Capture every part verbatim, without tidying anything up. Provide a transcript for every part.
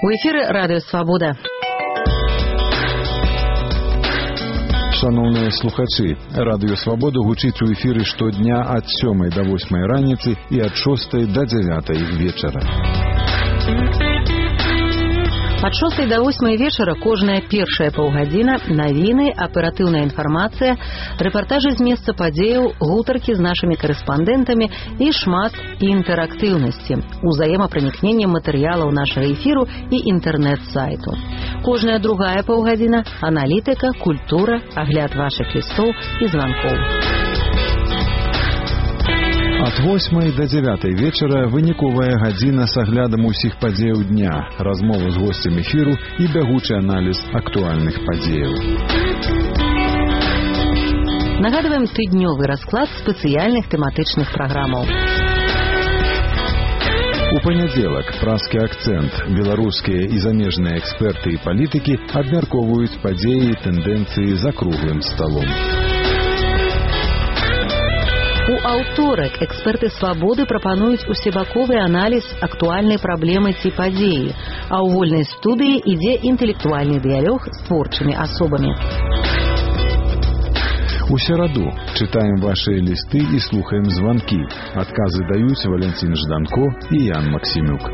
У эфіры Радыё Свабода. Шановныя слухачы, Радыё Свабода гучыць у эфіры штодня ад сёмай да восьмай раніцы і ад шостай да дзявятай вечара. Ад шостай да восьмай вечара кожная першая паўгадзіна, навіны, аператыўная інфармацыя, рэпартажы з месца падзеяў, гутаркі з нашымі карэспандэнтамі і шмат інтэрактыўнасці, узаемапранікнення матэрыялаў нашага эфіру і інтэрнэт-сайту. Кожная другая паўгадзіна – аналітыка, культура, агляд вашых лістоў і званкоў. Ад восьмай да дзявятай вечара выніковая гадзіна з аглядам усіх падзеяў дня, размова з госцем эфіру і бягучы аналіз актуальных падзеяў. Нагадваем тыднёвы расклад спецыяльных тэматычных праграмаў. У панядзелак празкі акцэнт. Беларускія і замежныя эксперты і палітыкі абмяркоўваюць падзеі і тэндэнцыі за круглым сталом. У аўторак эксперты «Свабоды» прапануюць усебаковы аналіз актуальнай праблемы ці падзеі, а ў вольнай студыі ідзе інтэлектуальны дыялог з творчымі асобамі. У сераду чытаем вашыя лісты і слухаем званкі. Адказы даюць Валянцін Жданко і Ян Максімюк.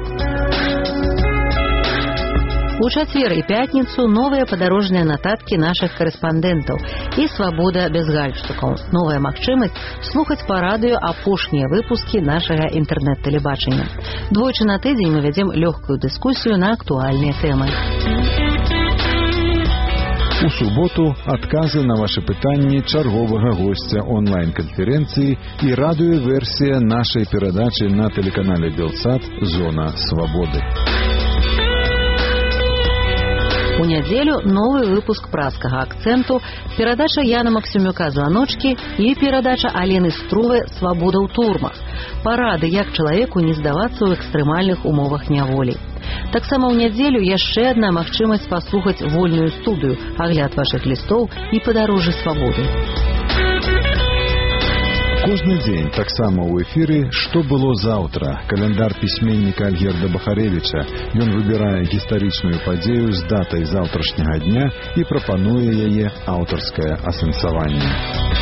У чацвер і пятніцу новыя падарожныя нататкі нашых карэспандэнтаў і «Свабода без гальштукаў». Новая магчымасць слухаць па радыё апошнія выпускі нашага інтэрнэт-тэлебачання. Двойчы на тыдзень мы вядзем лёгкую дыскусію на актуальныя тэмы. У суботу адказы на вашы пытанні чарговага госця онлайн-канферэнцыі і радыёверсія нашай перадачы на тэлеканале Белсат «Зона свабоды». У нядзелю новы выпуск празкага акцэнту, перадача Яна Максімюка «Званочкі» і перадача Алены Струве «Свабода ў турмах». Парады, як чалавеку не здавацца ў экстрэмальных умовах няволі. Таксама ў нядзелю яшчэ адна магчымасць паслухаць вольную студыю, агляд вашых лістоў і падарожжы свабоды. Кожны дзень таксама ў эфіры «Што было заўтра» каляндар пісьменніка Альгерда Бахаревіча. Ён выбірае гістарычную падзею з датай заўтрашняга дня і прапануе яе аўтарскае асэнсаванне.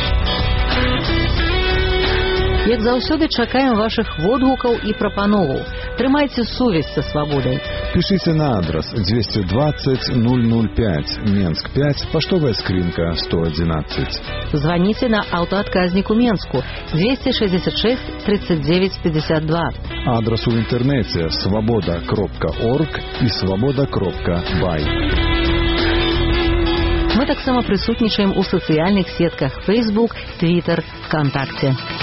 Як заўсёды чакаем вашых водгукаў і прапановаў. Трымайце сувязь са свабодай. Пішыце на адрас двести двадцать ноль ноль пять, Менск пять, паштовая скрынка сто одиннадцать. Званіце на аўтаадказнік у Менску двести шестьдесят шесть тридцать девять пятьдесят два. Адрас у інтэрнэце свабода кропка орг і свабода кропка бай. Мы таксама прысутнічаем у сацыяльных сетках Facebook, Twitter, ВКонтакте.